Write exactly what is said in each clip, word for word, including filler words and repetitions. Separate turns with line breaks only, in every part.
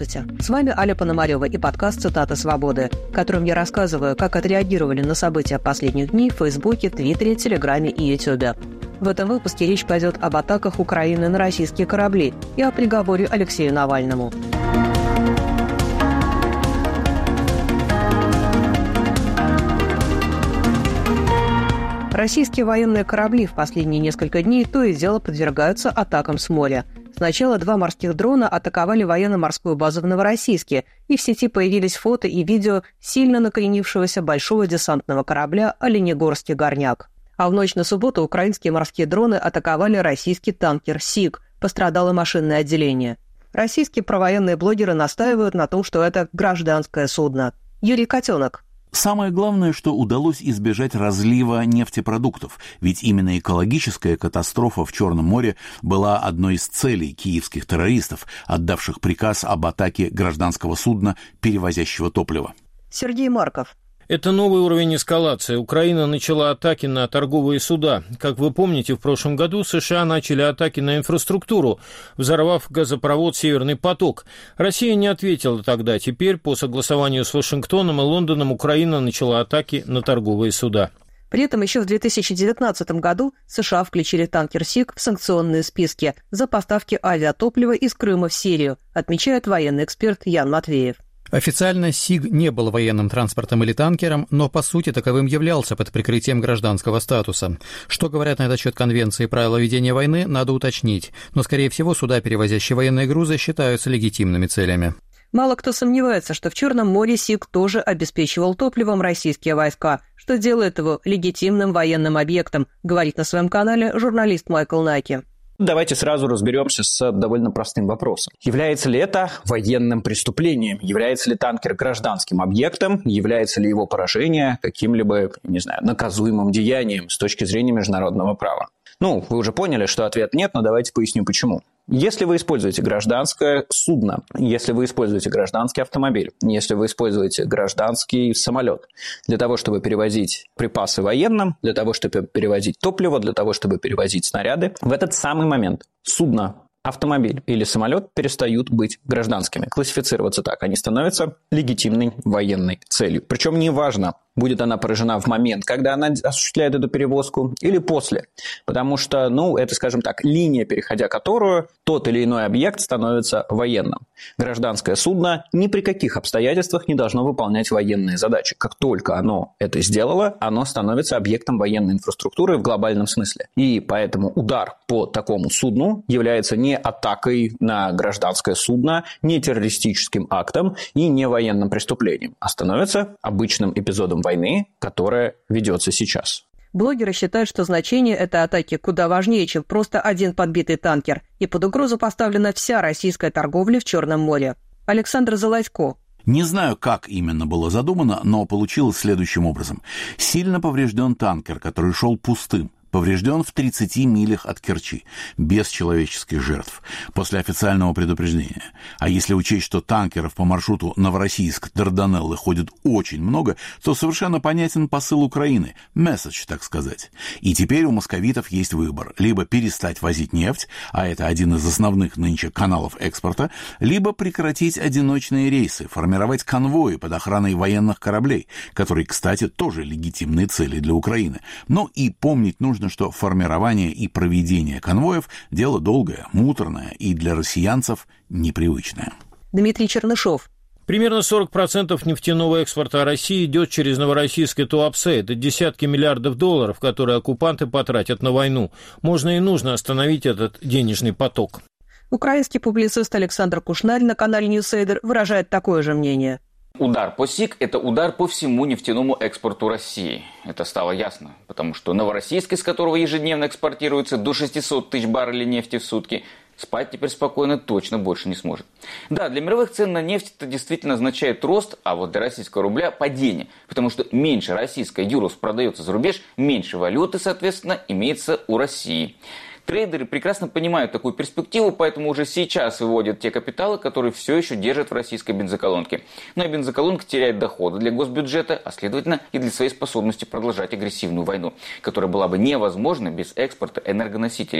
Здравствуйте, с вами Аля Пономарева и подкаст «Цитаты свободы», в котором я рассказываю, как отреагировали на события последних дней в Фейсбуке, Твиттере, Телеграме и Ютубе. В этом выпуске речь пойдет об атаках Украины на российские корабли и о приговоре Алексею Навальному. Российские военные корабли в последние несколько дней то и дело подвергаются атакам с моря. Сначала два морских дрона атаковали военно-морскую базу в Новороссийске, и в сети появились фото и видео сильно накренившегося большого десантного корабля «Оленегорский горняк». А в ночь на субботу украинские морские дроны атаковали российский танкер «Сиг», пострадало машинное отделение. Российские провоенные блогеры настаивают на том, что это гражданское судно. Юрий Котенок.
Самое главное, что удалось избежать разлива нефтепродуктов, ведь именно экологическая катастрофа в Черном море была одной из целей киевских террористов, отдавших приказ об атаке гражданского судна, перевозящего топливо.
Сергей Марков.
Это новый уровень эскалации. Украина начала атаки на торговые суда. Как вы помните, в прошлом году США начали атаки на инфраструктуру, взорвав газопровод «Северный поток». Россия не ответила тогда. Теперь, по согласованию с Вашингтоном и Лондоном, Украина начала атаки на торговые суда.
При этом еще в две тысячи девятнадцатом году США включили танкер «Сиг» в санкционные списки за поставки авиатоплива из Крыма в Сирию, отмечает военный эксперт Ян Матвеев.
Официально «Сиг» не был военным транспортом или танкером, но по сути таковым являлся под прикрытием гражданского статуса. Что говорят на этот счет конвенции и правила ведения войны, надо уточнить, но, скорее всего, суда, перевозящие военные грузы, считаются легитимными целями.
Мало кто сомневается, что в Черном море «Сиг» тоже обеспечивал топливом российские войска, что делает его легитимным военным объектом, говорит на своем канале журналист Майкл Наки.
Давайте сразу разберемся с довольно простым вопросом. Является ли это военным преступлением? Является ли танкер гражданским объектом? Является ли его поражение каким-либо, не знаю, наказуемым деянием с точки зрения международного права? Ну, вы уже поняли, что ответ нет, но давайте поясню почему. Если вы используете гражданское судно, если вы используете гражданский автомобиль, если вы используете гражданский самолет для того, чтобы перевозить припасы военным, для того, чтобы перевозить топливо, для того, чтобы перевозить снаряды, в этот самый момент судно, автомобиль или самолет перестают быть гражданскими, классифицироваться так. Они становятся легитимной военной целью. Причем неважно, будет она поражена в момент, когда она осуществляет эту перевозку, или после. Потому что, ну, это, скажем так, линия, переходя которую тот или иной объект становится военным. Гражданское судно ни при каких обстоятельствах не должно выполнять военные задачи. Как только оно это сделало, оно становится объектом военной инфраструктуры в глобальном смысле. И поэтому удар по такому судну является не атакой на гражданское судно, не террористическим актом и не военным преступлением, а становится обычным эпизодом войны, которая ведется сейчас.
Блогеры считают, что значение этой атаки куда важнее, чем просто один подбитый танкер, и под угрозу поставлена вся российская торговля в Черном море. Александр Золотько.
Не знаю, как именно было задумано, но получилось следующим образом. Сильно поврежден танкер, который шел пустым. Поврежден в тридцати милях от Керчи, без человеческих жертв, после официального предупреждения. А если учесть, что танкеров по маршруту Новороссийск-Дарданеллы ходит очень много, то совершенно понятен посыл Украины, месседж, так сказать. И теперь у московитов есть выбор: либо перестать возить нефть, а это один из основных нынче каналов экспорта, либо прекратить одиночные рейсы, формировать конвои под охраной военных кораблей, которые, кстати, тоже легитимные цели для Украины. Но и помнить нужно, что формирование и проведение конвоев – дело долгое, муторное и для россиянцев непривычное.
Дмитрий Чернышов.
Примерно сорок процентов нефтяного экспорта России идет через Новороссийск и Туапсе. Это десятки миллиардов долларов, которые оккупанты потратят на войну. Можно и нужно остановить этот денежный поток.
Украинский публицист Александр Кушнарь на канале Ньюсейдер выражает такое же мнение.
Удар по СИГ – это удар по всему нефтяному экспорту России. Это стало ясно, потому что Новороссийск, из которого ежедневно экспортируется до шестисот тысяч баррелей нефти в сутки, спать теперь спокойно точно больше не сможет. Да, для мировых цен на нефть это действительно означает рост, а вот для российского рубля – падение. Потому что меньше российская юрос продается за рубеж, меньше валюты, соответственно, имеется у России. Трейдеры прекрасно понимают такую перспективу, поэтому уже сейчас выводят те капиталы, которые все еще держат в российской бензоколонке. Но и бензоколонка теряет доходы для госбюджета, а следовательно и для своей способности продолжать агрессивную войну, которая была бы невозможна без экспорта энергоносителей.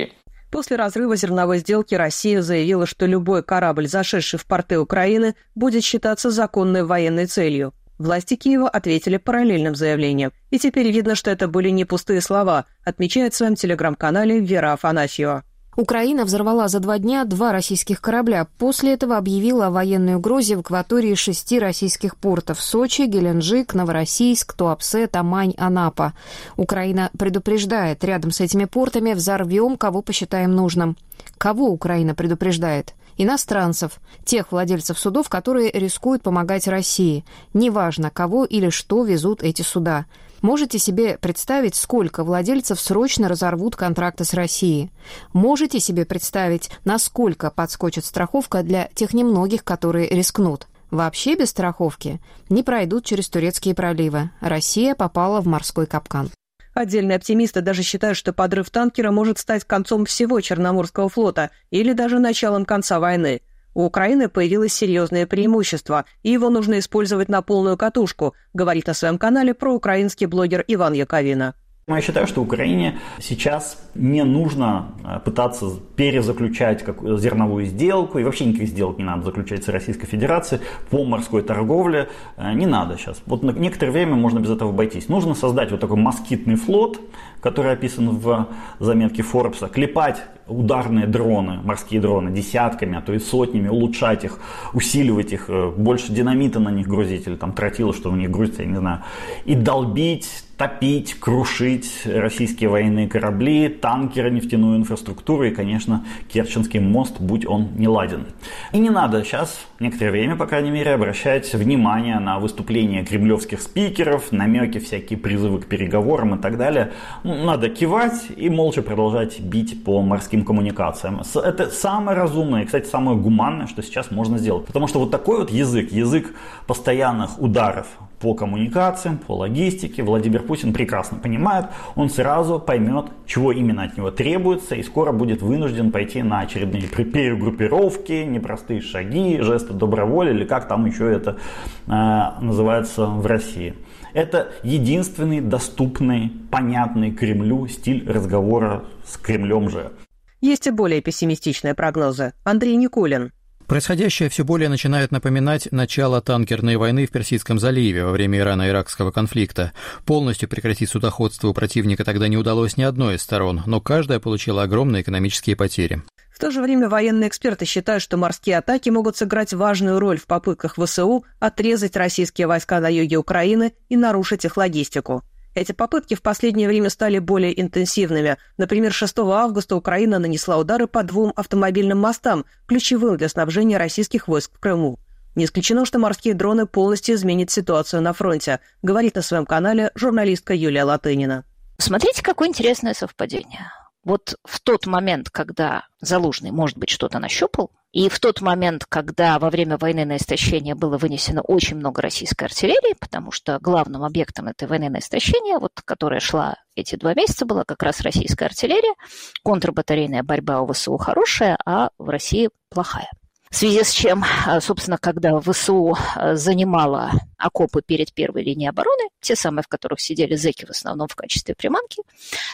После разрыва зерновой сделки Россия заявила, что любой корабль, зашедший в порты Украины, будет считаться законной военной целью. Власти Киева ответили параллельным заявлением. И теперь видно, что это были не пустые слова, отмечает в своем телеграм-канале Вера Афанасьева.
Украина взорвала за два дня два российских корабля. После этого объявила о военной угрозе в акватории шести российских портов – Сочи, Геленджик, Новороссийск, Туапсе, Тамань, Анапа. Украина предупреждает, рядом с этими портами взорвем, кого посчитаем нужным. Кого Украина предупреждает? Иностранцев, тех владельцев судов, которые рискуют помогать России. Неважно, кого или что везут эти суда. Можете себе представить, сколько владельцев срочно разорвут контракты с Россией? Можете себе представить, насколько подскочит страховка для тех немногих, которые рискнут? Вообще без страховки не пройдут через турецкие проливы. Россия попала в морской капкан.
Отдельные оптимисты даже считают, что подрыв танкера может стать концом всего Черноморского флота или даже началом конца войны. У Украины появилось серьезное преимущество, и его нужно использовать на полную катушку, говорит на своем канале проукраинский блогер Иван Яковина.
Я считаю, что Украине сейчас не нужно пытаться перезаключать зерновую сделку, и вообще никаких сделок не надо заключать с Российской Федерацией по морской торговле. Не надо сейчас. Вот на некоторое время можно без этого обойтись. Нужно создать вот такой москитный флот, который описан в заметке Форбса, клепать ударные дроны, морские дроны десятками, а то и сотнями, улучшать их, усиливать их, больше динамита на них грузить, или там тротила, что у них грузится, я не знаю, и долбить, топить, крушить российские военные корабли, танкеры, нефтяную инфраструктуру и, конечно, Керченский мост, будь он неладен. И не надо сейчас, некоторое время, по крайней мере, обращать внимание на выступления кремлевских спикеров, намеки, всякие призывы к переговорам и так далее. Надо кивать и молча продолжать бить по морским коммуникациям. Это самое разумное и, кстати, самое гуманное, что сейчас можно сделать. Потому что вот такой вот язык, язык постоянных ударов по коммуникациям, по логистике, Владимир Путин прекрасно понимает, он сразу поймет, чего именно от него требуется, и скоро будет вынужден пойти на очередные перегруппировки, непростые шаги, жесты доброволи, или как там еще это э, называется в России. Это единственный доступный, понятный Кремлю стиль разговора с Кремлем же.
Есть и более пессимистичные прогнозы. Андрей Никулин.
Происходящее все более начинает напоминать начало танкерной войны в Персидском заливе во время Ирано-Иракского конфликта. Полностью прекратить судоходство у противника тогда не удалось ни одной из сторон, но каждая получила огромные экономические потери.
В то же время военные эксперты считают, что морские атаки могут сыграть важную роль в попытках ВСУ отрезать российские войска на юге Украины и нарушить их логистику. Эти попытки в последнее время стали более интенсивными. Например, шестого августа Украина нанесла удары по двум автомобильным мостам, ключевым для снабжения российских войск в Крыму. Не исключено, что морские дроны полностью изменят ситуацию на фронте, говорит на своем канале журналистка Юлия Латынина.
Смотрите, какое интересное совпадение. Вот в тот момент, когда Залужный, может быть, что-то нащупал, и в тот момент, когда во время войны на истощение было вынесено очень много российской артиллерии, потому что главным объектом этой войны на истощение, вот, которая шла эти два месяца, была как раз российская артиллерия, контрбатарейная борьба у ВСУ хорошая, а в России плохая. В связи с чем, собственно, когда ВСУ занимала окопы перед первой линией обороны, те самые, в которых сидели зэки в основном в качестве приманки,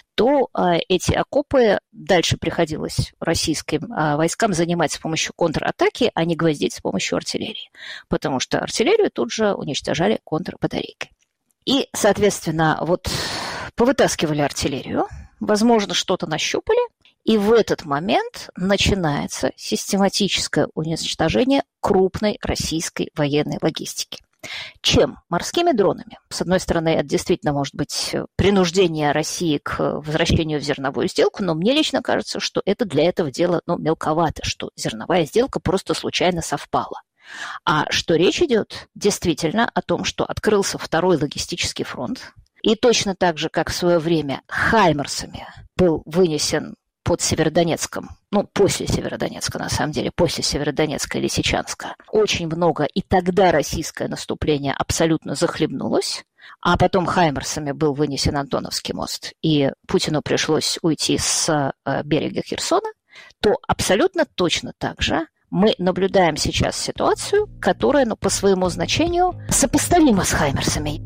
то эти окопы дальше приходилось российским войскам занимать с помощью контратаки, а не гвоздить с помощью артиллерии, потому что артиллерию тут же уничтожали контрбатарейкой. И, соответственно, вот повытаскивали артиллерию, возможно, что-то нащупали, и в этот момент начинается систематическое уничтожение крупной российской военной логистики. Чем? Морскими дронами. С одной стороны, это действительно может быть принуждение России к возвращению в зерновую сделку, но мне лично кажется, что это для этого дела ну, мелковато, что зерновая сделка просто случайно совпала. А что речь идет действительно о том, что открылся второй логистический фронт, и точно так же, как в свое время хаймерсами был вынесен под Северодонецком, ну, после Северодонецка, на самом деле, после Северодонецка и Лисичанска, очень много, и тогда российское наступление абсолютно захлебнулось, а потом хаймерсами был вынесен Антоновский мост, и Путину пришлось уйти с берега Херсона, то абсолютно точно так же мы наблюдаем сейчас ситуацию, которая, ну, по своему значению сопоставима с хаймерсами.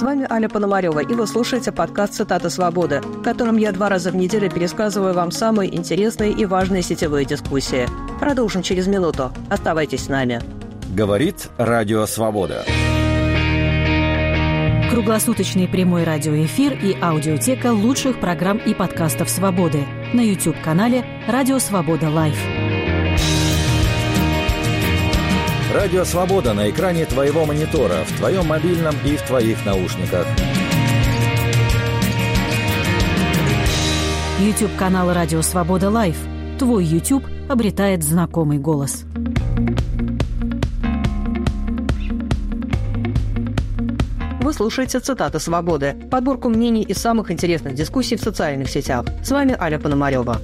вами Аля Пономарева, и вы слушаете подкаст «Цитата свободы», в котором я два раза в неделю пересказываю вам самые интересные и важные сетевые дискуссии. Продолжим через минуту. Оставайтесь с нами.
Говорит Радио Свобода.
Круглосуточный прямой радиоэфир и аудиотека лучших программ и подкастов «Свободы» на YouTube-канале «Радио Свобода Лайв».
Радио Свобода на экране твоего монитора, в твоем мобильном и в твоих наушниках.
YouTube-канал «Радио Свобода Лайв». Твой YouTube обретает знакомый голос.
Вы слушаете «Цитаты свободы», подборку мнений из самых интересных дискуссий в социальных сетях. С вами Аля Пономарева.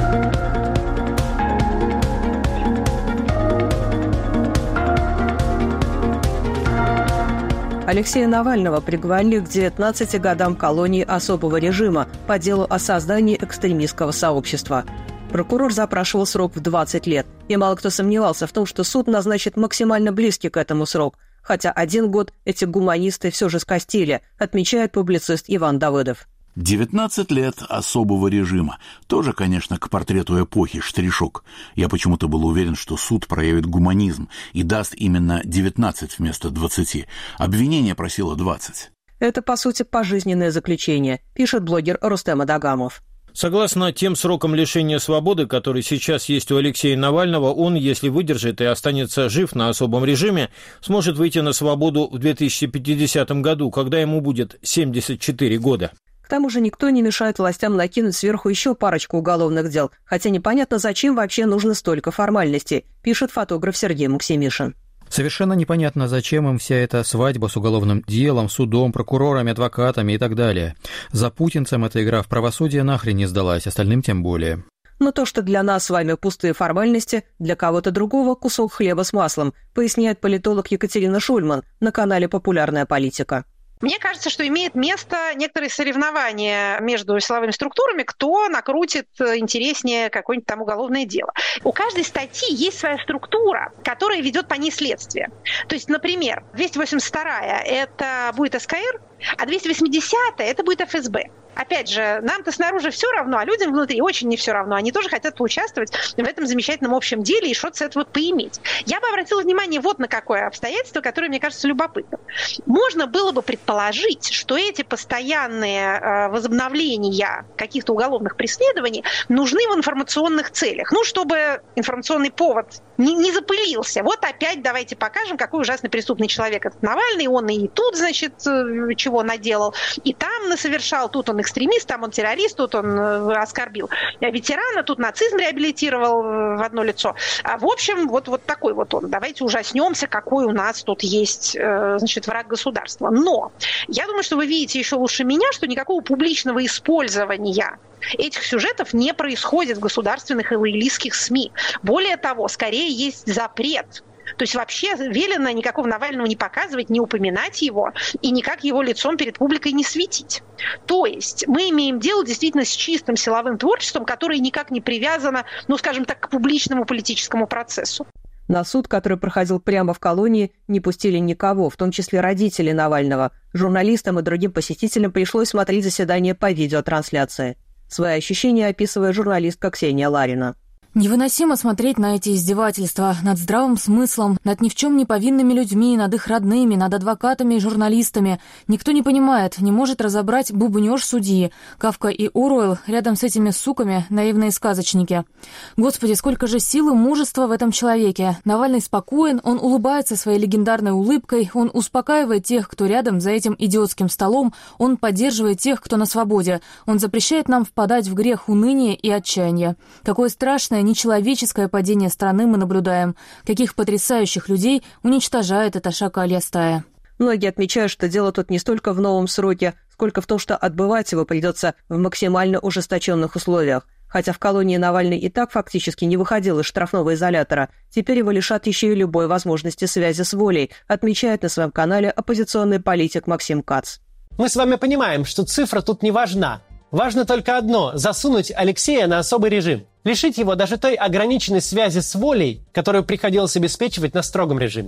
Алексея Навального приговорили к девятнадцати годам колонии особого режима по делу о создании экстремистского сообщества. Прокурор запрашивал срок в двадцать лет, и мало кто сомневался в том, что суд назначит максимально близкий к этому срок, хотя один год эти гуманисты все же скостили, отмечает публицист Иван Давыдов.
девятнадцать лет особого режима. Тоже, конечно, к портрету эпохи штришок. Я почему-то был уверен, что суд проявит гуманизм и даст именно девятнадцать вместо двадцати. Обвинение просило двадцать.
Это, по сути, пожизненное заключение, пишет блогер Рустем Адагамов.
Согласно тем срокам лишения свободы, которые сейчас есть у Алексея Навального, он, если выдержит и останется жив на особом режиме, сможет выйти на свободу в две тысячи пятидесятом году, когда ему будет семьдесят четыре года.
К тому же никто не мешает властям накинуть сверху еще парочку уголовных дел, хотя непонятно, зачем вообще нужно столько формальностей, пишет фотограф Сергей Максимишин.
Совершенно непонятно, зачем им вся эта свадьба с уголовным делом, судом, прокурорами, адвокатами и так далее. За путинцем эта игра в правосудие нахрен не сдалась, остальным тем более.
Но то, что для нас с вами пустые формальности, для кого-то другого кусок хлеба с маслом, поясняет политолог Екатерина Шульман на канале «Популярная политика».
Мне кажется, что имеет место некоторые соревнования между силовыми структурами, кто накрутит интереснее какое-нибудь там уголовное дело. У каждой статьи есть своя структура, которая ведет по ней следствие. То есть, например, двести восемьдесят вторая – это будет СКР, а двести восьмидесятая – это будет эф эс бэ. Опять же, нам-то снаружи все равно, а людям внутри очень не все равно. Они тоже хотят поучаствовать в этом замечательном общем деле и что-то с этого поиметь. Я бы обратила внимание вот на какое обстоятельство, которое, мне кажется, любопытным. Можно было бы предположить, что эти постоянные э, возобновления каких-то уголовных преследований нужны в информационных целях. Ну, чтобы информационный повод не, не запылился. Вот опять давайте покажем, какой ужасный преступный человек этот Навальный. Он и тут, значит, чего наделал, и там насовершал, тут он экстремист, там он террорист, тут он оскорбил ветерана, тут нацизм реабилитировал в одно лицо. А в общем, вот, вот такой вот он. Давайте ужаснемся, какой у нас тут есть, значит, враг государства. Но я думаю, что вы видите еще лучше меня, что никакого публичного использования этих сюжетов не происходит в государственных и лоялистских СМИ. Более того, скорее есть запрет. То есть вообще велено никакого Навального не показывать, не упоминать его и никак его лицом перед публикой не светить. То есть мы имеем дело действительно с чистым силовым творчеством, которое никак не привязано, ну, скажем так, к публичному политическому процессу.
На суд, который проходил прямо в колонии, не пустили никого, в том числе родителей Навального. Журналистам и другим посетителям пришлось смотреть заседание по видеотрансляции. Свои ощущения описывает журналистка Ксения Ларина.
Невыносимо смотреть на эти издевательства над здравым смыслом, над ни в чем не повинными людьми, над их родными, над адвокатами и журналистами. Никто не понимает, не может разобрать бубнёж судьи. Кафка и Оруэлл рядом с этими суками — наивные сказочники. Господи, сколько же силы, мужества в этом человеке. Навальный спокоен, он улыбается своей легендарной улыбкой, он успокаивает тех, кто рядом за этим идиотским столом, он поддерживает тех, кто на свободе. Он запрещает нам впадать в грех уныния и отчаяния. Какое страшное, нечеловеческое падение страны мы наблюдаем. Каких потрясающих людей уничтожает эта шакалья стая.
Многие отмечают, что дело тут не столько в новом сроке, сколько в том, что отбывать его придется в максимально ужесточенных условиях. Хотя в колонии Навальный и так фактически не выходил из штрафного изолятора, теперь его лишат еще и любой возможности связи с волей, отмечает на своем канале оппозиционный политик Максим Кац.
Мы с вами понимаем, что цифра тут не важна. Важно только одно – засунуть Алексея на особый режим. Лишить его даже той ограниченной связи с волей, которую приходилось обеспечивать на строгом режиме.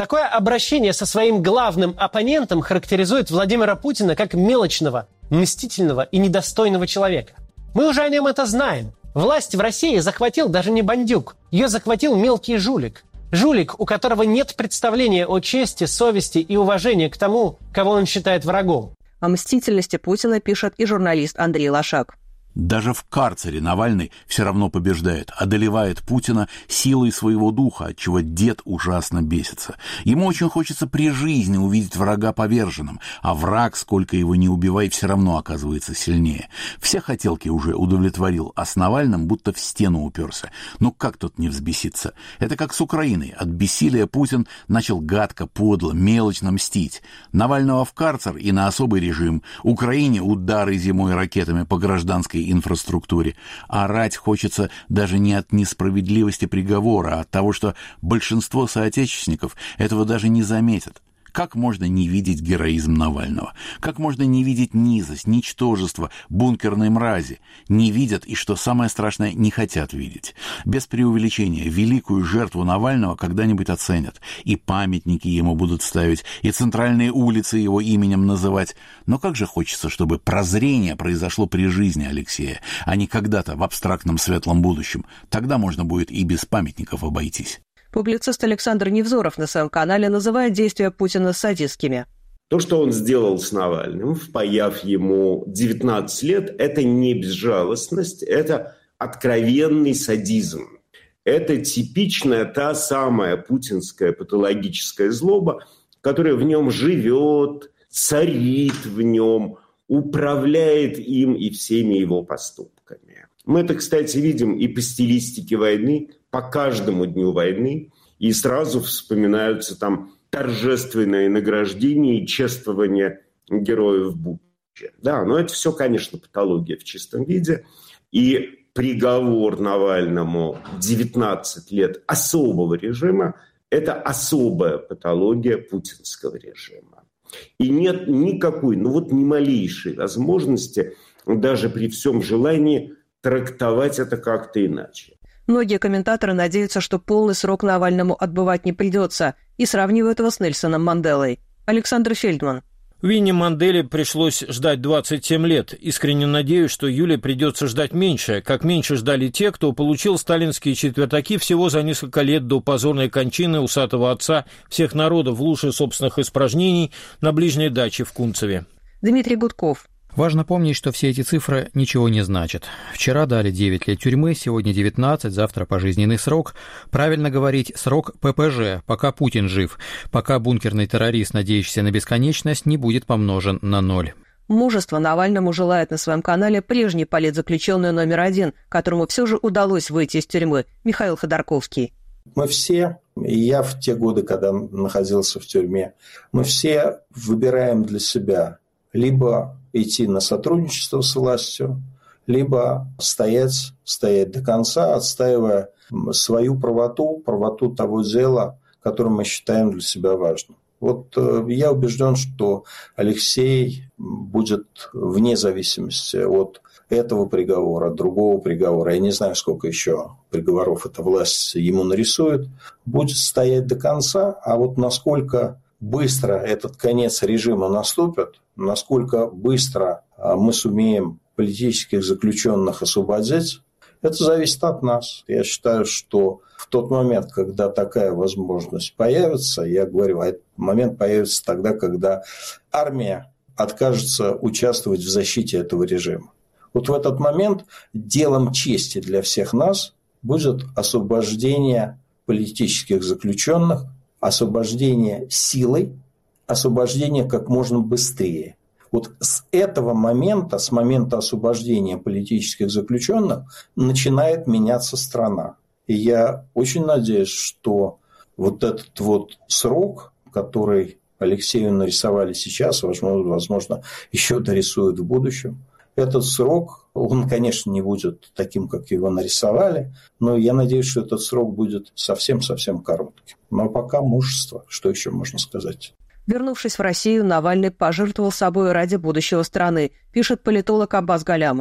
Такое обращение со своим главным оппонентом характеризует Владимира Путина как мелочного, мстительного и недостойного человека. Мы уже о нем это знаем. Власть в России захватил даже не бандюк. Ее захватил мелкий жулик. Жулик, у которого нет представления о чести, совести и уважении к тому, кого он считает врагом.
О мстительности Путина пишет и журналист Андрей Лошак.
Даже в карцере Навальный все равно побеждает, одолевает Путина силой своего духа, отчего дед ужасно бесится. Ему очень хочется при жизни увидеть врага поверженным, а враг, сколько его ни убивай, все равно оказывается сильнее. Все хотелки уже удовлетворил, а с Навальным будто в стену уперся. Ну как тут не взбеситься? Это как с Украиной. От бессилия Путин начал гадко, подло, мелочно мстить. Навального в карцер и на особый режим. Украине удары зимой ракетами по гражданской инфраструктуре. Орать хочется даже не от несправедливости приговора, а от того, что большинство соотечественников этого даже не заметят. Как можно не видеть героизм Навального? Как можно не видеть низость, ничтожество бункерной мрази? Не видят и, что самое страшное, не хотят видеть. Без преувеличения, великую жертву Навального когда-нибудь оценят. И памятники ему будут ставить, и центральные улицы его именем называть. Но как же хочется, чтобы прозрение произошло при жизни Алексея, а не когда-то в абстрактном светлом будущем. Тогда можно будет и без памятников обойтись.
Публицист Александр Невзоров на своем канале называет действия Путина садистскими.
То, что он сделал с Навальным, впаяв ему девятнадцать лет, это не безжалостность, это откровенный садизм. Это типичная та самая путинская патологическая злоба, которая в нем живет, царит в нем, управляет им и всеми его поступками. Мы это, кстати, видим и по стилистике войны, по каждому дню войны, и сразу вспоминаются там торжественные награждения и чествования героев Бучи. Да, но это все, конечно, патология в чистом виде. И приговор Навальному девятнадцать лет особого режима – это особая патология путинского режима. И нет никакой, ну вот ни малейшей возможности, даже при всем желании, трактовать это как-то иначе.
Многие комментаторы надеются, что полный срок Навальному отбывать не придется, и сравнивают его с Нельсоном Манделой. Александр Фельдман.
Винни Манделе пришлось ждать двадцать семь лет. Искренне надеюсь, что Юле придется ждать меньше, как меньше ждали те, кто получил сталинские четвертаки всего за несколько лет до позорной кончины усатого отца всех народов в луже собственных испражнений на ближней даче в Кунцеве.
Дмитрий Гудков.
Важно помнить, что все эти цифры ничего не значат. Вчера дали девять лет тюрьмы, сегодня девятнадцать, завтра пожизненный срок. Правильно говорить срок ППЖ, пока Путин жив, пока бункерный террорист, надеющийся на бесконечность, не будет помножен на ноль.
Мужество Навальному желает на своем канале прежний политзаключенный номер один, которому все же удалось выйти из тюрьмы, Михаил Ходорковский.
Мы все, и я в те годы, когда находился в тюрьме, мы все выбираем для себя либо идти на сотрудничество с властью, либо стоять, стоять до конца, отстаивая свою правоту, правоту того дела, которое мы считаем для себя важным. Вот я убежден, что Алексей будет вне зависимости от этого приговора, от другого приговора, я не знаю, сколько еще приговоров эта власть ему нарисует, будет стоять до конца, а вот насколько быстро этот конец режима наступит, насколько быстро мы сумеем политических заключенных освободить, это зависит от нас. Я считаю, что в тот момент, когда такая возможность появится, я говорю, а этот момент появится тогда, когда армия откажется участвовать в защите этого режима. Вот в этот момент делом чести для всех нас будет освобождение политических заключенных, освобождение силой, освобождение как можно быстрее. Вот с этого момента, с момента освобождения политических заключенных, начинает меняться страна. И я очень надеюсь, что вот этот вот срок, который Алексею нарисовали сейчас, возможно, возможно, еще дорисуют в будущем, этот срок, он, конечно, не будет таким, как его нарисовали, но я надеюсь, что этот срок будет совсем-совсем коротким. Но пока мужество, что еще можно сказать?
Вернувшись в Россию, Навальный пожертвовал собой ради будущего страны, пишет политолог Аббас Галямов.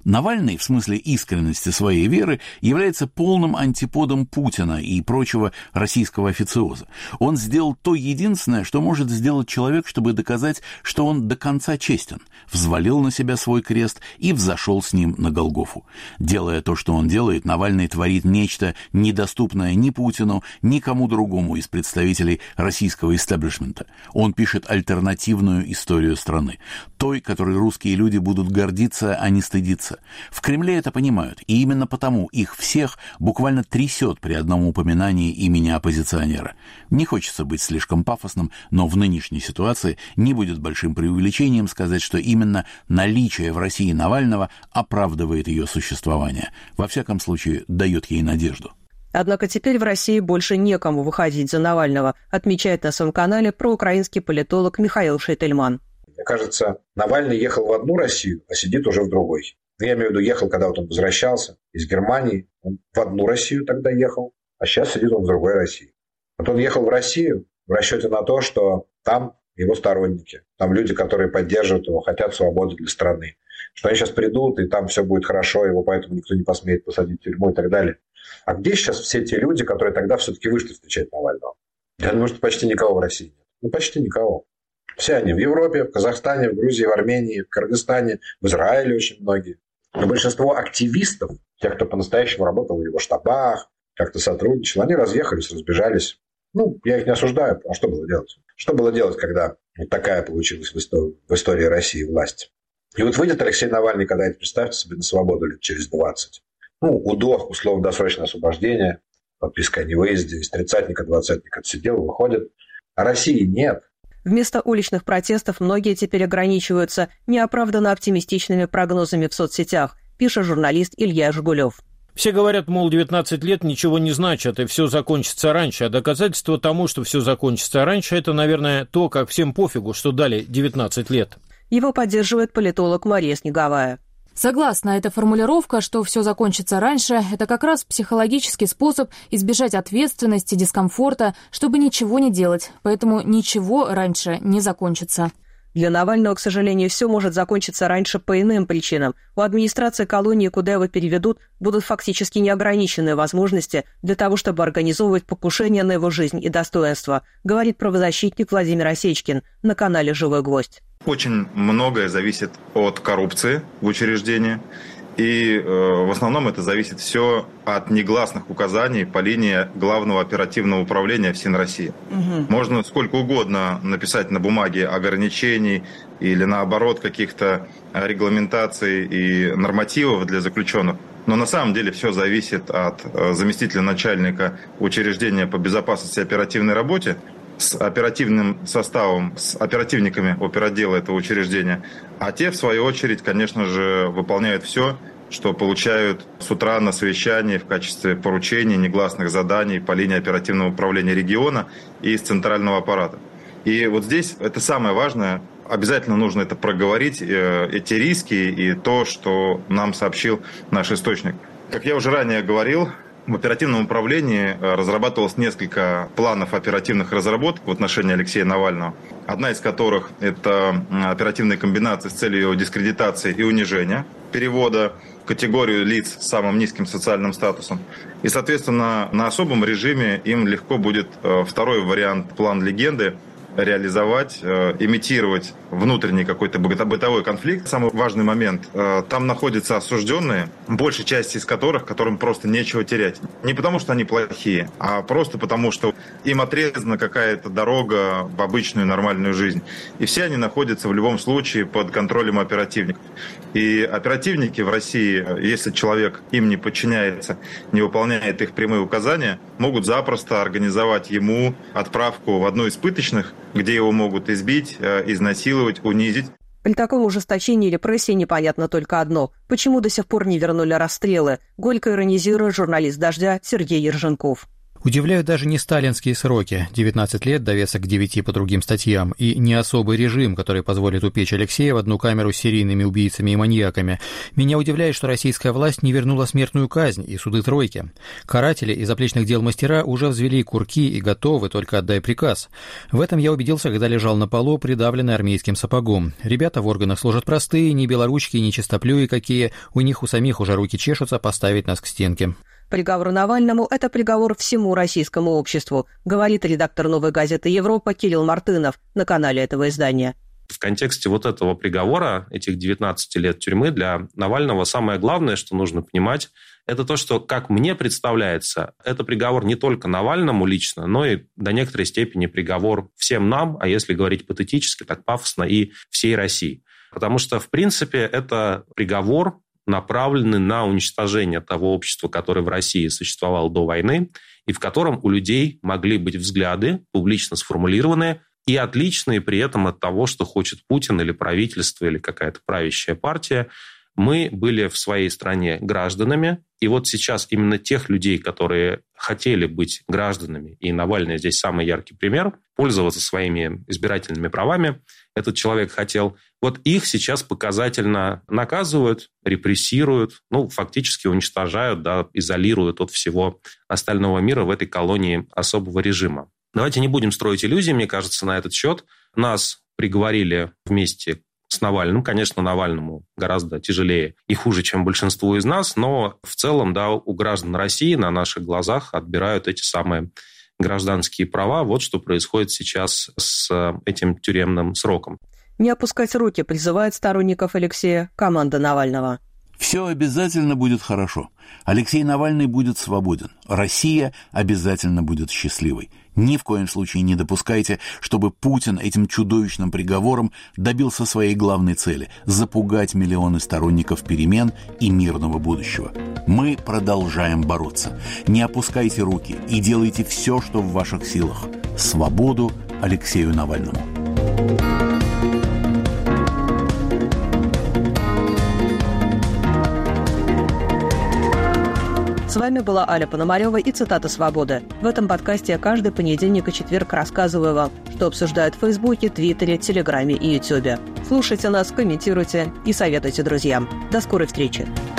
Навальный, в смысле искренности своей веры, является полным антиподом Путина и прочего российского официоза. Он сделал то единственное, что может сделать человек, чтобы доказать, что он до конца честен, взвалил на себя свой крест и взошел с ним на Голгофу. Делая то, что он делает, Навальный творит нечто недоступное ни Путину, ни кому другому из представителей российского истеблишмента. Он пишет альтернативную историю страны, той, которой русские люди будут гордиться, а не стыдиться. В Кремле это понимают, и именно потому их всех буквально трясет при одном упоминании имени оппозиционера. Не хочется быть слишком пафосным, но в нынешней ситуации не будет большим преувеличением сказать, что именно наличие в России Навального оправдывает ее существование. Во всяком случае, дает ей надежду.
Однако теперь в России больше некому выходить за Навального, отмечает на своем канале проукраинский политолог Михаил Шейтельман.
Мне кажется, Навальный ехал в одну Россию, а сидит уже в другой. Я имею в виду, ехал, когда вот он возвращался из Германии, он в одну Россию тогда ехал, а сейчас сидит он в другой России. Вот он ехал в Россию в расчете на то, что там его сторонники, там люди, которые поддерживают его, хотят свободы для страны. Что они сейчас придут, и там все будет хорошо, его поэтому никто не посмеет посадить в тюрьму и так далее. А где сейчас все те люди, которые тогда все-таки вышли встречать Навального? Я думаю, что почти никого в России нет. Ну, почти никого. Все они в Европе, в Казахстане, в Грузии, в Армении, в Кыргызстане, в Израиле очень многие. Но большинство активистов, тех, кто по-настоящему работал в его штабах, как-то сотрудничал, они разъехались, разбежались. Ну, я их не осуждаю, а что было делать? Что было делать, когда вот такая получилась в истории, в истории России власть? И вот выйдет Алексей Навальный, когда это, представьте себе, на свободу лет через двадцать. Ну, УДО, условно-досрочное освобождение, подписка о невыезде, из тридцатника, двадцатника отсидел, выходит. А России нет.
Вместо уличных протестов многие теперь ограничиваются неоправданно оптимистичными прогнозами в соцсетях, пишет журналист Илья Жигулев.
Все говорят, мол, девятнадцать лет ничего не значат, и все закончится раньше. А доказательство тому, что все закончится раньше, это, наверное, то, как всем пофигу, что дали девятнадцать лет.
Его поддерживает политолог Мария Снеговая.
Согласна, эта формулировка, что все закончится раньше, это как раз психологический способ избежать ответственности, дискомфорта, чтобы ничего не делать. Поэтому ничего раньше не закончится.
Для Навального, к сожалению, все может закончиться раньше по иным причинам. У администрации колонии, куда его переведут, будут фактически неограниченные возможности для того, чтобы организовывать покушения на его жизнь и достоинство, говорит правозащитник Владимир Осечкин на канале «Живой гвоздь».
Очень многое зависит от коррупции в учреждении. И э, в основном это зависит все от негласных указаний по линии Главного оперативного управления ФСИН России. Угу. Можно сколько угодно написать на бумаге ограничений или наоборот каких-то регламентаций и нормативов для заключенных. Но на самом деле все зависит от заместителя начальника учреждения по безопасности и оперативной работе с оперативным составом, с оперативниками оперотдела этого учреждения. А те, в свою очередь, конечно же, выполняют все, что получают с утра на совещании в качестве поручений, негласных заданий по линии оперативного управления региона и из центрального аппарата. И вот здесь это самое важное. Обязательно нужно это проговорить, эти риски и то, что нам сообщил наш источник. Как я уже ранее говорил, в оперативном управлении разрабатывалось несколько планов оперативных разработок в отношении Алексея Навального. Одна из которых – это оперативные комбинации с целью его дискредитации и унижения, перевода в категорию лиц с самым низким социальным статусом. И, соответственно, на особом режиме им легко будет второй вариант «План легенды» реализовать, э, имитировать внутренний какой-то бытовой конфликт. Самый важный момент. Э, там находятся осужденные, большей части из которых, которым просто нечего терять. Не потому, что они плохие, а просто потому, что им отрезана какая-то дорога в обычную нормальную жизнь. И все они находятся в любом случае под контролем оперативников. И оперативники в России, если человек им не подчиняется, не выполняет их прямые указания, могут запросто организовать ему отправку в одну из пыточных, где его могут избить, изнасиловать, унизить.
При таком ужесточении репрессий непонятно только одно. Почему до сих пор не вернули расстрелы? Горько иронизирует журналист «Дождя» Сергей Ерженков.
Удивляют даже не сталинские сроки, девятнадцать лет, довесок к девяти по другим статьям, и не особый режим, который позволит упечь Алексея в одну камеру с серийными убийцами и маньяками. Меня удивляет, что российская власть не вернула смертную казнь и суды тройки. Каратели и заплечных дел мастера уже взвели курки и готовы, только отдай приказ. В этом я убедился, когда лежал на полу, придавленный армейским сапогом. Ребята в органах служат простые, ни белоручки, ни чистоплюи какие, у них у самих уже руки чешутся поставить нас к стенке.
Приговор Навальному – это приговор всему российскому обществу, говорит редактор «Новой газеты Европа» Кирилл Мартынов на канале этого издания.
В контексте вот этого приговора, этих девятнадцати лет тюрьмы, для Навального самое главное, что нужно понимать, это то, что, как мне представляется, это приговор не только Навальному лично, но и до некоторой степени приговор всем нам, а если говорить патетически, так пафосно, и всей России. Потому что, в принципе, это приговор, направленный на уничтожение того общества, которое в России существовало до войны, и в котором у людей могли быть взгляды, публично сформулированные, и отличные при этом от того, что хочет Путин или правительство, или какая-то правящая партия. Мы были в своей стране гражданами, и вот сейчас именно тех людей, которые хотели быть гражданами, и Навальный здесь самый яркий пример, пользоваться своими избирательными правами, этот человек хотел, вот их сейчас показательно наказывают, репрессируют, ну, фактически уничтожают, да, изолируют от всего остального мира в этой колонии особого режима. Давайте не будем строить иллюзии, мне кажется, на этот счет. Нас приговорили вместе с Навальным. Конечно, Навальному гораздо тяжелее и хуже, чем большинству из нас, но в целом, да, у граждан России на наших глазах отбирают эти самые гражданские права. Вот что происходит сейчас с этим тюремным сроком.
Не опускать руки призывает сторонников Алексея команда Навального.
Все обязательно будет хорошо. Алексей Навальный будет свободен. Россия обязательно будет счастливой. Ни в коем случае не допускайте, чтобы Путин этим чудовищным приговором добился своей главной цели – запугать миллионы сторонников перемен и мирного будущего. Мы продолжаем бороться. Не опускайте руки и делайте все, что в ваших силах. Свободу Алексею Навальному.
С вами была Аля Пономарева и цитата «Свободы». В этом подкасте я каждый понедельник и четверг рассказываю вам, что обсуждают в Фейсбуке, Твиттере, Телеграме и Ютубе. Слушайте нас, комментируйте и советуйте друзьям. До скорой встречи.